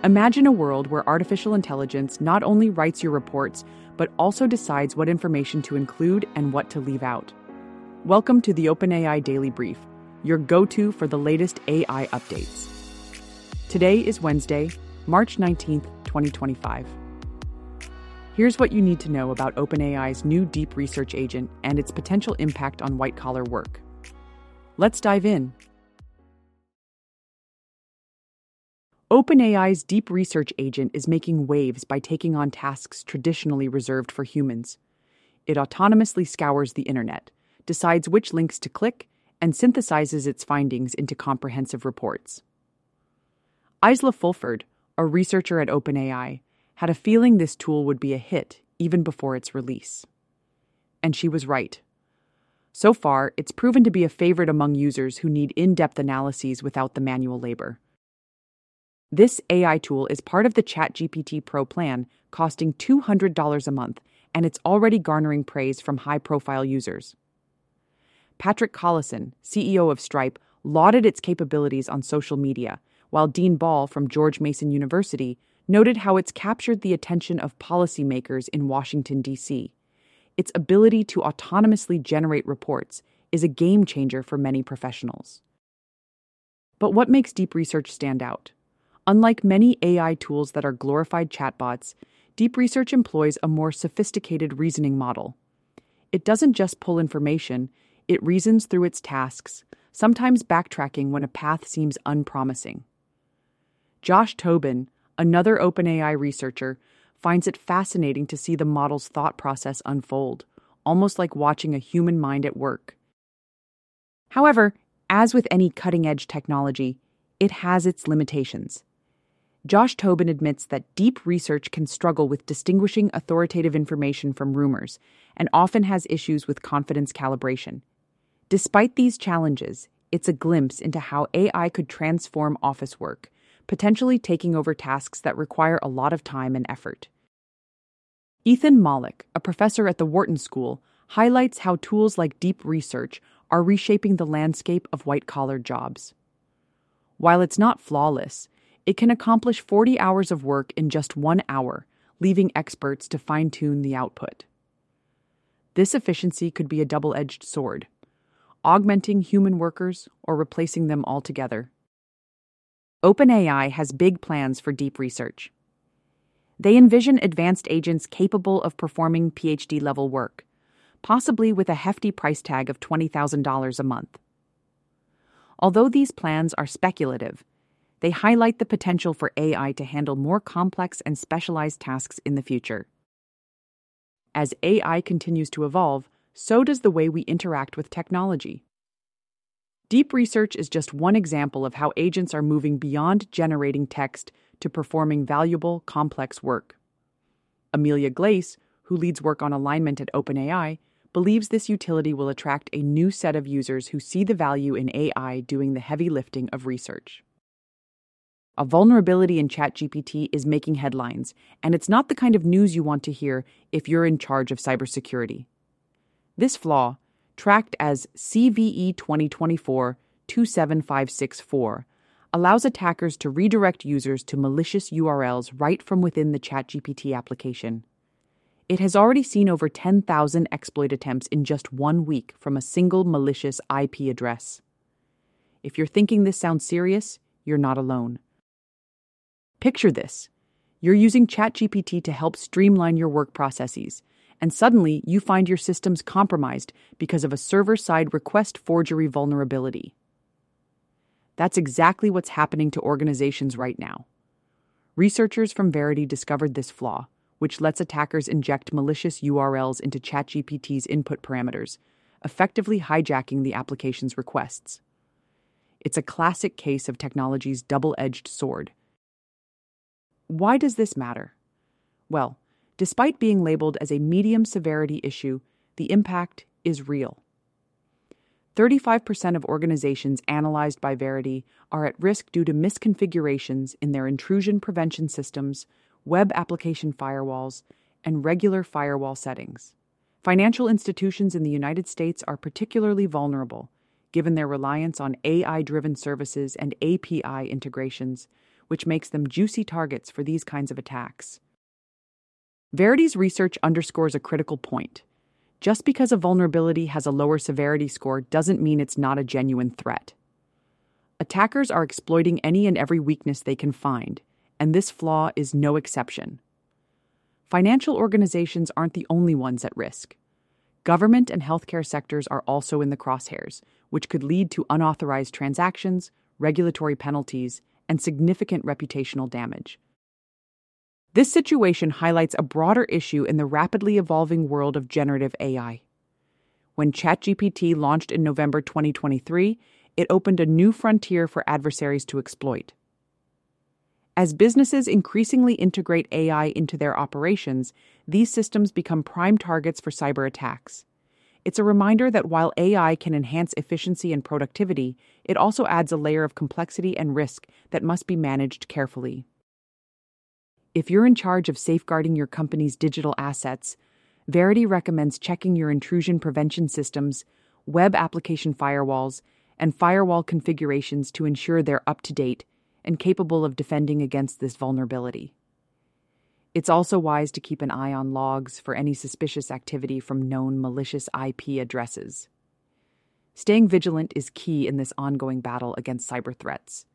Imagine a world where artificial intelligence not only writes your reports, but also decides what information to include and what to leave out. Welcome to the OpenAI Daily Brief, your go-to for the latest AI updates. Today is Wednesday, March 19th, 2025. Here's what you need to know about OpenAI's new deep research agent and its potential impact on white-collar work. Let's dive in. OpenAI's deep research agent is making waves by taking on tasks traditionally reserved for humans. It autonomously scours the internet, decides which links to click, and synthesizes its findings into comprehensive reports. Isla Fulford, a researcher at OpenAI, had a feeling this tool would be a hit even before its release. And she was right. So far, it's proven to be a favorite among users who need in-depth analyses without the manual labor. This AI tool is part of the ChatGPT Pro plan, costing $200 a month, and it's already garnering praise from high-profile users. Patrick Collison, CEO of Stripe, lauded its capabilities on social media, while Dean Ball from George Mason University noted how it's captured the attention of policymakers in Washington, D.C. Its ability to autonomously generate reports is a game changer for many professionals. But what makes deep research stand out? Unlike many AI tools that are glorified chatbots, deep research employs a more sophisticated reasoning model. It doesn't just pull information, it reasons through its tasks, sometimes backtracking when a path seems unpromising. Josh Tobin, another OpenAI researcher, finds it fascinating to see the model's thought process unfold, almost like watching a human mind at work. However, as with any cutting-edge technology, it has its limitations. Josh Tobin admits that deep research can struggle with distinguishing authoritative information from rumors and often has issues with confidence calibration. Despite these challenges, it's a glimpse into how AI could transform office work, potentially taking over tasks that require a lot of time and effort. Ethan Mollick, a professor at the Wharton School, highlights how tools like deep research are reshaping the landscape of white-collar jobs. While it's not flawless, it can accomplish 40 hours of work in just 1 hour, leaving experts to fine-tune the output. This efficiency could be a double-edged sword, augmenting human workers or replacing them altogether. OpenAI has big plans for deep research. They envision advanced agents capable of performing PhD-level work, possibly with a hefty price tag of $20,000 a month. Although these plans are speculative, they highlight the potential for AI to handle more complex and specialized tasks in the future. As AI continues to evolve, so does the way we interact with technology. Deep research is just one example of how agents are moving beyond generating text to performing valuable, complex work. Amelia Glace, who leads work on alignment at OpenAI, believes this utility will attract a new set of users who see the value in AI doing the heavy lifting of research. A vulnerability in ChatGPT is making headlines, and it's not the kind of news you want to hear if you're in charge of cybersecurity. This flaw, tracked as CVE 2024-27564, allows attackers to redirect users to malicious URLs right from within the ChatGPT application. It has already seen over 10,000 exploit attempts in just 1 week from a single malicious IP address. If you're thinking this sounds serious, you're not alone. Picture this. You're using ChatGPT to help streamline your work processes, and suddenly you find your systems compromised because of a server-side request forgery vulnerability. That's exactly what's happening to organizations right now. Researchers from Verity discovered this flaw, which lets attackers inject malicious URLs into ChatGPT's input parameters, effectively hijacking the application's requests. It's a classic case of technology's double-edged sword. Why does this matter? Well, despite being labeled as a medium severity issue, the impact is real. 35% of organizations analyzed by Verity are at risk due to misconfigurations in their intrusion prevention systems, web application firewalls, and regular firewall settings. Financial institutions in the United States are particularly vulnerable, given their reliance on AI-driven services and API integrations, which makes them juicy targets for these kinds of attacks. Verity's research underscores a critical point. Just because a vulnerability has a lower severity score doesn't mean it's not a genuine threat. Attackers are exploiting any and every weakness they can find, and this flaw is no exception. Financial organizations aren't the only ones at risk. Government and healthcare sectors are also in the crosshairs, which could lead to unauthorized transactions, regulatory penalties, and significant reputational damage. This situation highlights a broader issue in the rapidly evolving world of generative AI. When ChatGPT launched in November 2023, it opened a new frontier for adversaries to exploit. As businesses increasingly integrate AI into their operations, these systems become prime targets for cyber attacks. It's a reminder that while AI can enhance efficiency and productivity, it also adds a layer of complexity and risk that must be managed carefully. If you're in charge of safeguarding your company's digital assets, Verity recommends checking your intrusion prevention systems, web application firewalls, and firewall configurations to ensure they're up to date and capable of defending against this vulnerability. It's also wise to keep an eye on logs for any suspicious activity from known malicious IP addresses. Staying vigilant is key in this ongoing battle against cyber threats.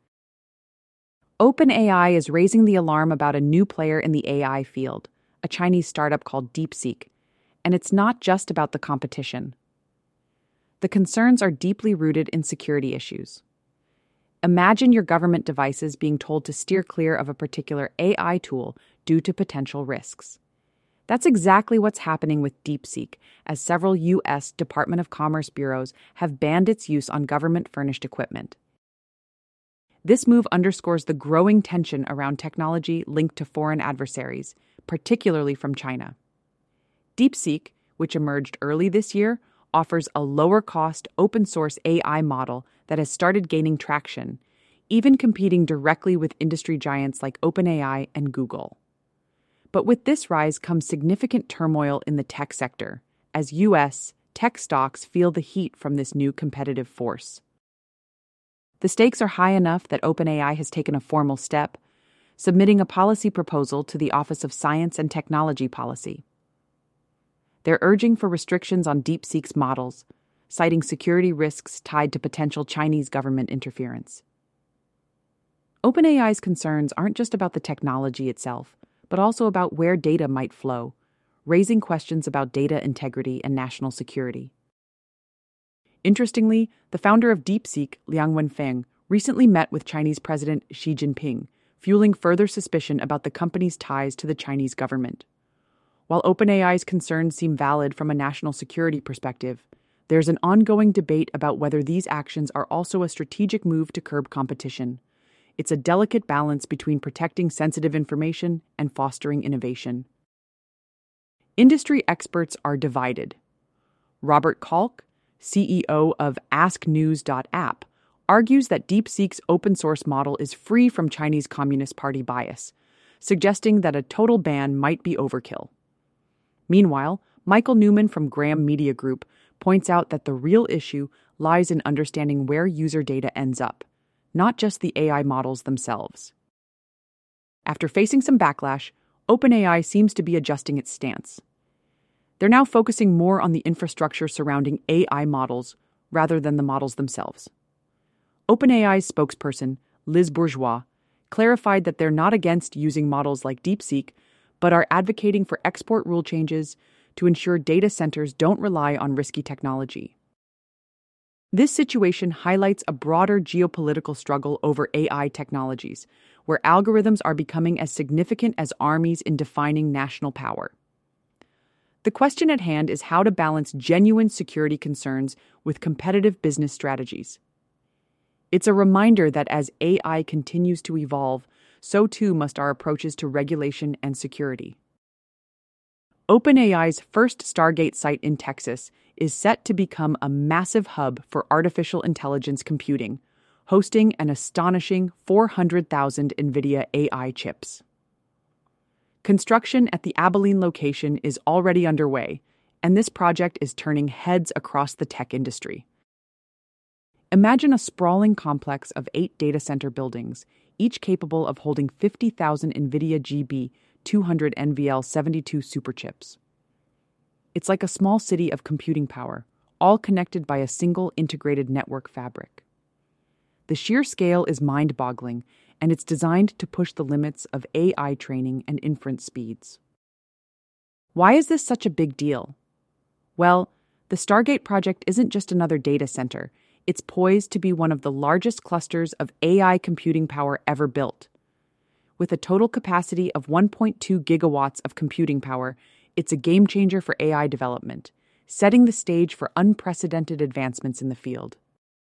OpenAI is raising the alarm about a new player in the AI field, a Chinese startup called DeepSeek, and it's not just about the competition. The concerns are deeply rooted in security issues. Imagine your government devices being told to steer clear of a particular AI tool due to potential risks. That's exactly what's happening with DeepSeek, as several U.S. Department of Commerce bureaus have banned its use on government-furnished equipment. This move underscores the growing tension around technology linked to foreign adversaries, particularly from China. DeepSeek, which emerged early this year, offers a lower-cost, open-source AI model that has started gaining traction, even competing directly with industry giants like OpenAI and Google. But with this rise comes significant turmoil in the tech sector, as U.S. tech stocks feel the heat from this new competitive force. The stakes are high enough that OpenAI has taken a formal step, submitting a policy proposal to the Office of Science and Technology Policy. They're urging for restrictions on DeepSeek's models, citing security risks tied to potential Chinese government interference. OpenAI's concerns aren't just about the technology itself, but also about where data might flow, raising questions about data integrity and national security. Interestingly, the founder of DeepSeek, Liang Wenfeng, recently met with Chinese President Xi Jinping, fueling further suspicion about the company's ties to the Chinese government. While OpenAI's concerns seem valid from a national security perspective, there's an ongoing debate about whether these actions are also a strategic move to curb competition. It's a delicate balance between protecting sensitive information and fostering innovation. Industry experts are divided. Robert Kalk, CEO of AskNews.app, argues that DeepSeek's open-source model is free from Chinese Communist Party bias, suggesting that a total ban might be overkill. Meanwhile, Michael Newman from Graham Media Group points out that the real issue lies in understanding where user data ends up, not just the AI models themselves. After facing some backlash, OpenAI seems to be adjusting its stance. They're now focusing more on the infrastructure surrounding AI models rather than the models themselves. OpenAI's spokesperson, Liz Bourgeois, clarified that they're not against using models like DeepSeek, but are advocating for export rule changes to ensure data centers don't rely on risky technology. This situation highlights a broader geopolitical struggle over AI technologies, where algorithms are becoming as significant as armies in defining national power. The question at hand is how to balance genuine security concerns with competitive business strategies. It's a reminder that as AI continues to evolve, so too must our approaches to regulation and security. OpenAI's first Stargate site in Texas is set to become a massive hub for artificial intelligence computing, hosting an astonishing 400,000 NVIDIA AI chips. Construction at the Abilene location is already underway, and this project is turning heads across the tech industry. Imagine a sprawling complex of 8 data center buildings, each capable of holding 50,000 NVIDIA GB200 NVL72 superchips. It's like a small city of computing power, all connected by a single integrated network fabric. The sheer scale is mind-boggling, and it's designed to push the limits of AI training and inference speeds. Why is this such a big deal? Well, the Stargate project isn't just another data center. It's poised to be one of the largest clusters of AI computing power ever built. With a total capacity of 1.2 gigawatts of computing power, it's a game changer for AI development, setting the stage for unprecedented advancements in the field.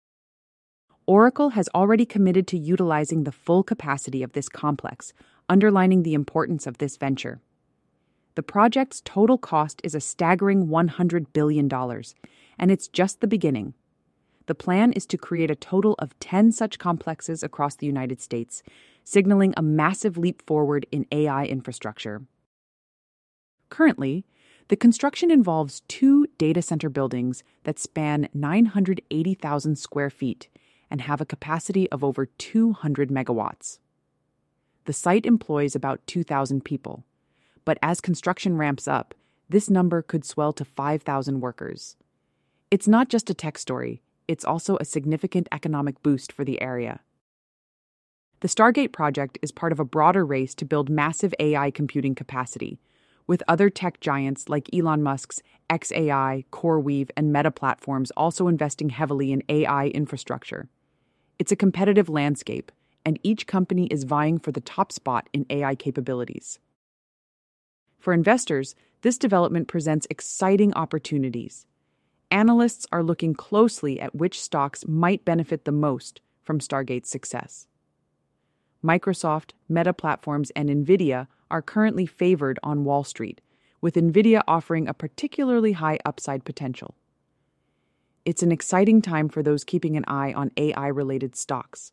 Oracle has already committed to utilizing the full capacity of this complex, underlining the importance of this venture. The project's total cost is a staggering $100 billion, and it's just the beginning. The plan is to create a total of 10 such complexes across the United States, signaling a massive leap forward in AI infrastructure. Currently, the construction involves 2 data center buildings that span 980,000 square feet and have a capacity of over 200 megawatts. The site employs about 2,000 people, but as construction ramps up, this number could swell to 5,000 workers. It's not just a tech story, it's also a significant economic boost for the area. The Stargate project is part of a broader race to build massive AI computing capacity, with other tech giants like Elon Musk's xAI, CoreWeave, and Meta platforms also investing heavily in AI infrastructure. It's a competitive landscape, and each company is vying for the top spot in AI capabilities. For investors, this development presents exciting opportunities. Analysts are looking closely at which stocks might benefit the most from Stargate's success. Microsoft, Meta Platforms, and NVIDIA are currently favored on Wall Street, with NVIDIA offering a particularly high upside potential. It's an exciting time for those keeping an eye on AI-related stocks.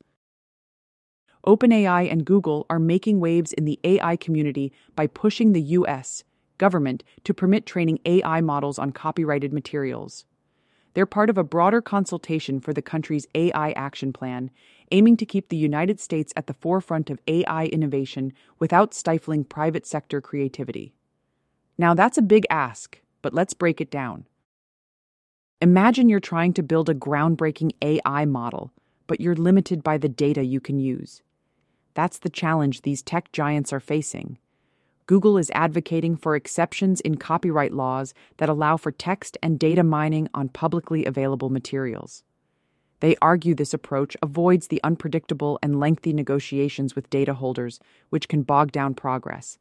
OpenAI and Google are making waves in the AI community by pushing the U.S. government to permit training AI models on copyrighted materials. They're part of a broader consultation for the country's AI action plan, aiming to keep the United States at the forefront of AI innovation without stifling private sector creativity. Now that's a big ask, but let's break it down. Imagine you're trying to build a groundbreaking AI model, but you're limited by the data you can use. That's the challenge these tech giants are facing. Google is advocating for exceptions in copyright laws that allow for text and data mining on publicly available materials. They argue this approach avoids the unpredictable and lengthy negotiations with data holders, which can bog down progress.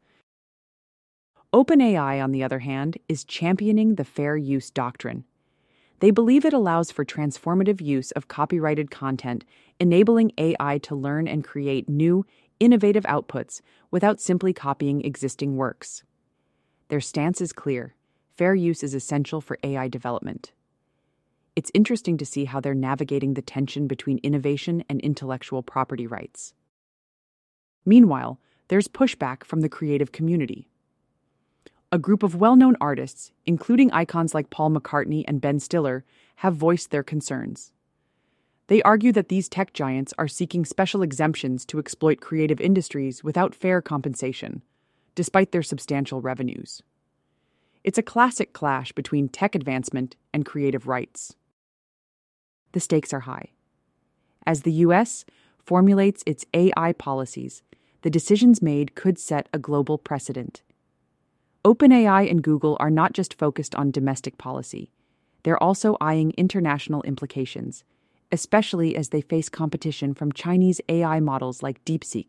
OpenAI, on the other hand, is championing the fair use doctrine. They believe it allows for transformative use of copyrighted content, enabling AI to learn and create new, innovative outputs without simply copying existing works. Their stance is clear: fair use is essential for AI development. It's interesting to see how they're navigating the tension between innovation and intellectual property rights. Meanwhile, there's pushback from the creative community. A group of well-known artists, including icons like Paul McCartney and Ben Stiller, have voiced their concerns. They argue that these tech giants are seeking special exemptions to exploit creative industries without fair compensation, despite their substantial revenues. It's a classic clash between tech advancement and creative rights. The stakes are high. As the U.S. formulates its AI policies, the decisions made could set a global precedent. OpenAI and Google are not just focused on domestic policy. They're also eyeing international implications, especially as they face competition from Chinese AI models like DeepSeek.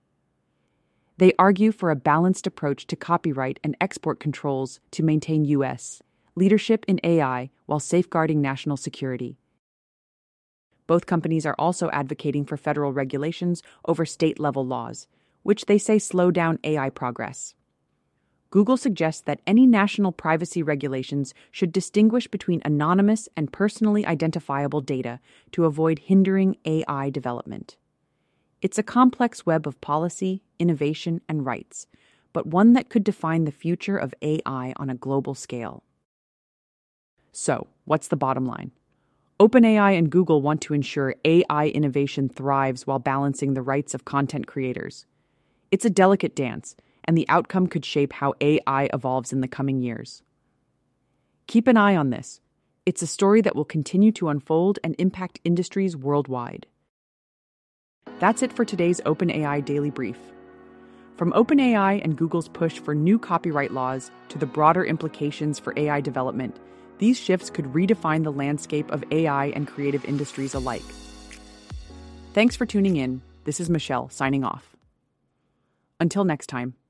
They argue for a balanced approach to copyright and export controls to maintain U.S. leadership in AI while safeguarding national security. Both companies are also advocating for federal regulations over state-level laws, which they say slow down AI progress. Google suggests that any national privacy regulations should distinguish between anonymous and personally identifiable data to avoid hindering AI development. It's a complex web of policy, innovation, and rights, but one that could define the future of AI on a global scale. So, what's the bottom line? OpenAI and Google want to ensure AI innovation thrives while balancing the rights of content creators. It's a delicate dance, and the outcome could shape how AI evolves in the coming years. Keep an eye on this. It's a story that will continue to unfold and impact industries worldwide. That's it for today's OpenAI Daily Brief. From OpenAI and Google's push for new copyright laws to the broader implications for AI development, these shifts could redefine the landscape of AI and creative industries alike. Thanks for tuning in. This is Michelle signing off. Until next time.